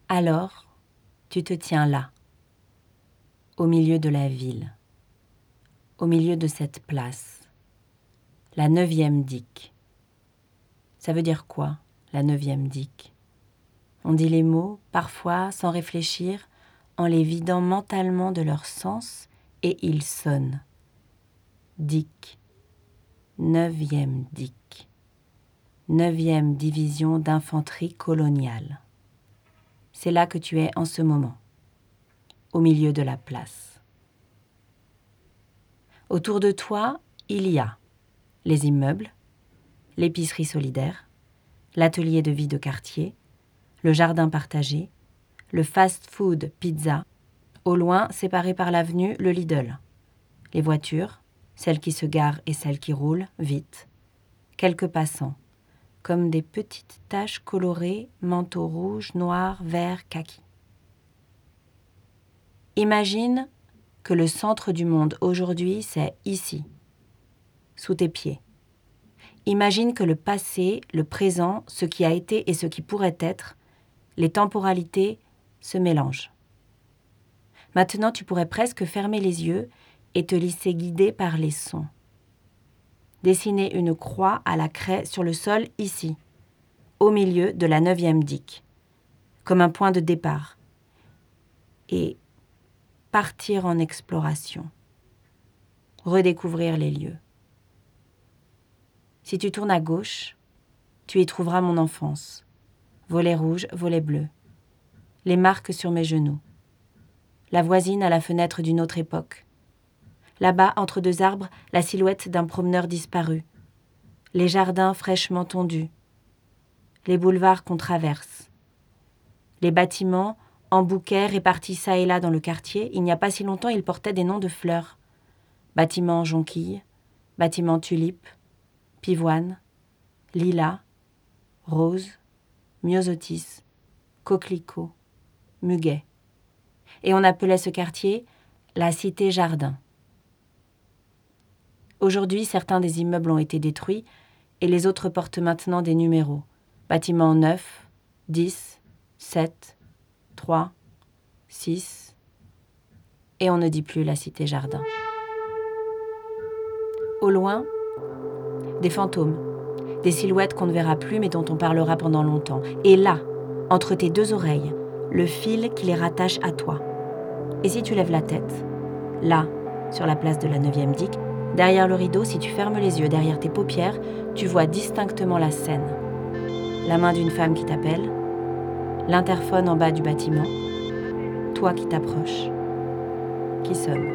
Alors, tu te tiens là, au milieu de la ville, au milieu de cette place, la 9e Dick. Ça veut dire quoi, la 9e Dick ? On dit les mots, parfois sans réfléchir, en les vidant mentalement de leur sens, et ils sonnent. Dick, 9e Dick, 9e division d'infanterie coloniale. C'est là que tu es en ce moment, au milieu de la place. Autour de toi, il y a les immeubles, l'épicerie solidaire, l'atelier de vie de quartier, le jardin partagé, le fast-food pizza, au loin, séparé par l'avenue, le Lidl, les voitures, celles qui se garent et celles qui roulent vite, quelques passants, comme des petites taches colorées, manteaux rouges, noirs, verts, kaki. Imagine que le centre du monde aujourd'hui, c'est ici, sous tes pieds. Imagine que le passé, le présent, ce qui a été et ce qui pourrait être, les temporalités se mélangent. Maintenant, tu pourrais presque fermer les yeux et te laisser guider par les sons. Dessiner une croix à la craie sur le sol ici, au milieu de la 9e Dick, comme un point de départ, et partir en exploration, redécouvrir les lieux. Si tu tournes à gauche, tu y trouveras mon enfance, volets rouges, volets bleus, les marques sur mes genoux, la voisine à la fenêtre d'une autre époque, là-bas, entre deux arbres, la silhouette d'un promeneur disparu, les jardins fraîchement tondus, les boulevards qu'on traverse, les bâtiments en bouquets répartis çà et là dans le quartier. Il n'y a pas si longtemps, ils portaient des noms de fleurs. Bâtiment jonquille, bâtiment tulipe, pivoine, lilas, rose, myosotis, coquelicot, muguet. Et on appelait ce quartier la Cité Jardin. Aujourd'hui, certains des immeubles ont été détruits et les autres portent maintenant des numéros. Bâtiment 9, 10, 7, 3, 6, et on ne dit plus la Cité Jardin. Au loin, des fantômes, des silhouettes qu'on ne verra plus mais dont on parlera pendant longtemps. Et là, entre tes deux oreilles, le fil qui les rattache à toi. Et si tu lèves la tête, là, sur la place de la 9e Dick, derrière le rideau, si tu fermes les yeux, derrière tes paupières, tu vois distinctement la scène. La main d'une femme qui t'appelle, l'interphone en bas du bâtiment, toi qui t'approches, qui sonne.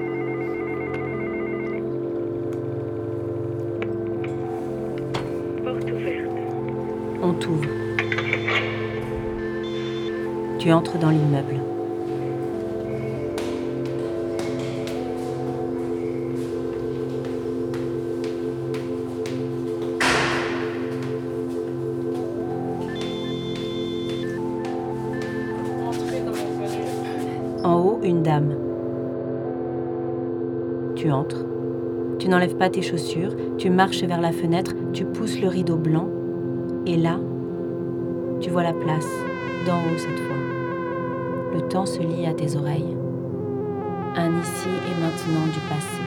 Porte ouverte. On t'ouvre. Tu entres dans l'immeuble. En haut, une dame. Tu entres. Tu n'enlèves pas tes chaussures, tu marches vers la fenêtre, tu pousses le rideau blanc, et là, tu vois la place, d'en haut cette fois. Le temps se lie à tes oreilles. Un ici et maintenant du passé.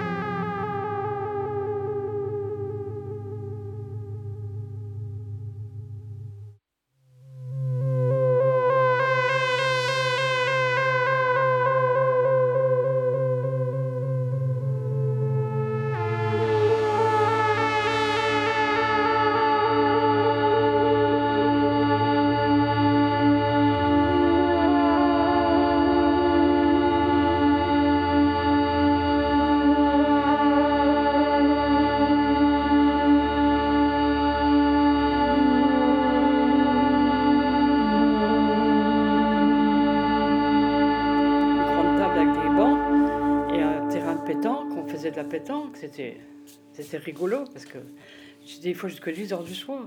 De la pétanque, c'était rigolo parce que j'étais des fois jusqu'à 10h du soir.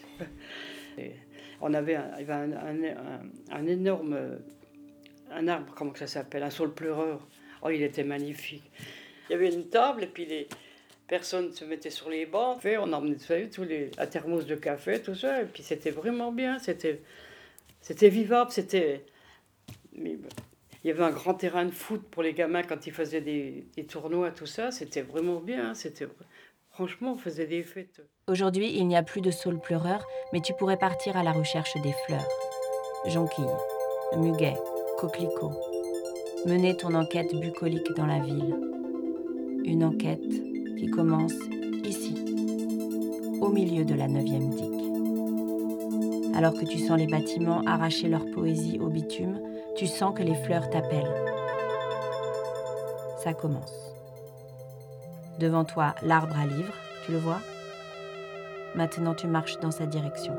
On avait un énorme un arbre, comment que ça s'appelle, un saule pleureur. Oh, il était magnifique. Il y avait une table et puis les personnes se mettaient sur les bancs. On emmenait tous les à thermos de café, tout ça, et puis c'était vraiment bien. C'était C'était vivable, c'était... Mais, il y avait un grand terrain de foot pour les gamins quand ils faisaient des tournois, tout ça. C'était vraiment bien. Franchement, on faisait des fêtes. Aujourd'hui, il n'y a plus de saules pleureurs, mais tu pourrais partir à la recherche des fleurs. Jonquilles, muguets, coquelicots. Mener ton enquête bucolique dans la ville. Une enquête qui commence ici, au milieu de la 9e digue. Alors que tu sens les bâtiments arracher leur poésie au bitume, tu sens que les fleurs t'appellent. Ça commence. Devant toi, l'arbre à livres, tu le vois ? Maintenant, tu marches dans sa direction.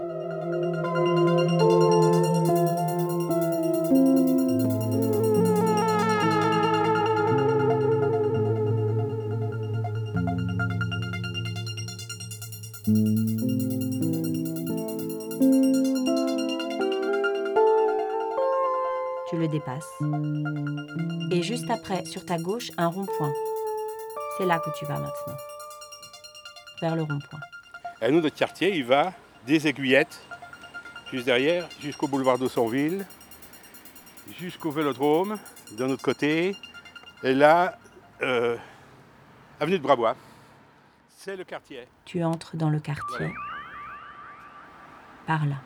Tu le dépasses. Et juste après, sur ta gauche, un rond-point. C'est là que tu vas maintenant. Vers le rond-point. Et nous, notre quartier, il va des Aiguillettes, juste derrière, jusqu'au boulevard d'Aussonville, jusqu'au Vélodrome, d'un autre côté. Et là, avenue de Brabois. C'est le quartier. Tu entres dans le quartier. Voilà. Par là.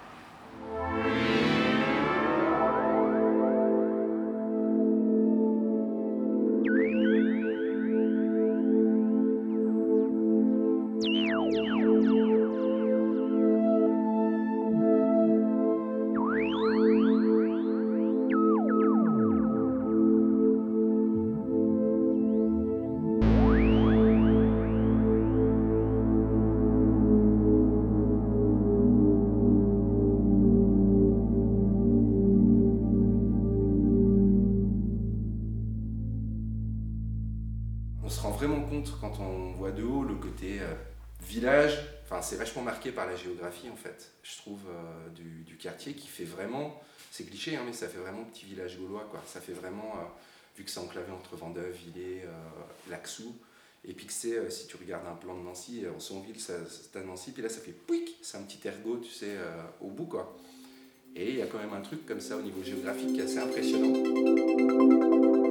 On se rend vraiment compte quand on voit de haut le côté village. Enfin, c'est vachement marqué par la géographie en fait, je trouve, du quartier qui fait vraiment, c'est cliché, hein, mais ça fait vraiment petit village gaulois quoi. Ça fait vraiment, vu que c'est enclavé entre Vendœuvre, Villers, Laxou, et puis que c'est, si tu regardes un plan de Nancy, Aussonville, c'est à Nancy, puis là ça fait pouic, c'est un petit ergot, tu sais, au bout quoi. Et il y a quand même un truc comme ça au niveau géographique qui est assez impressionnant.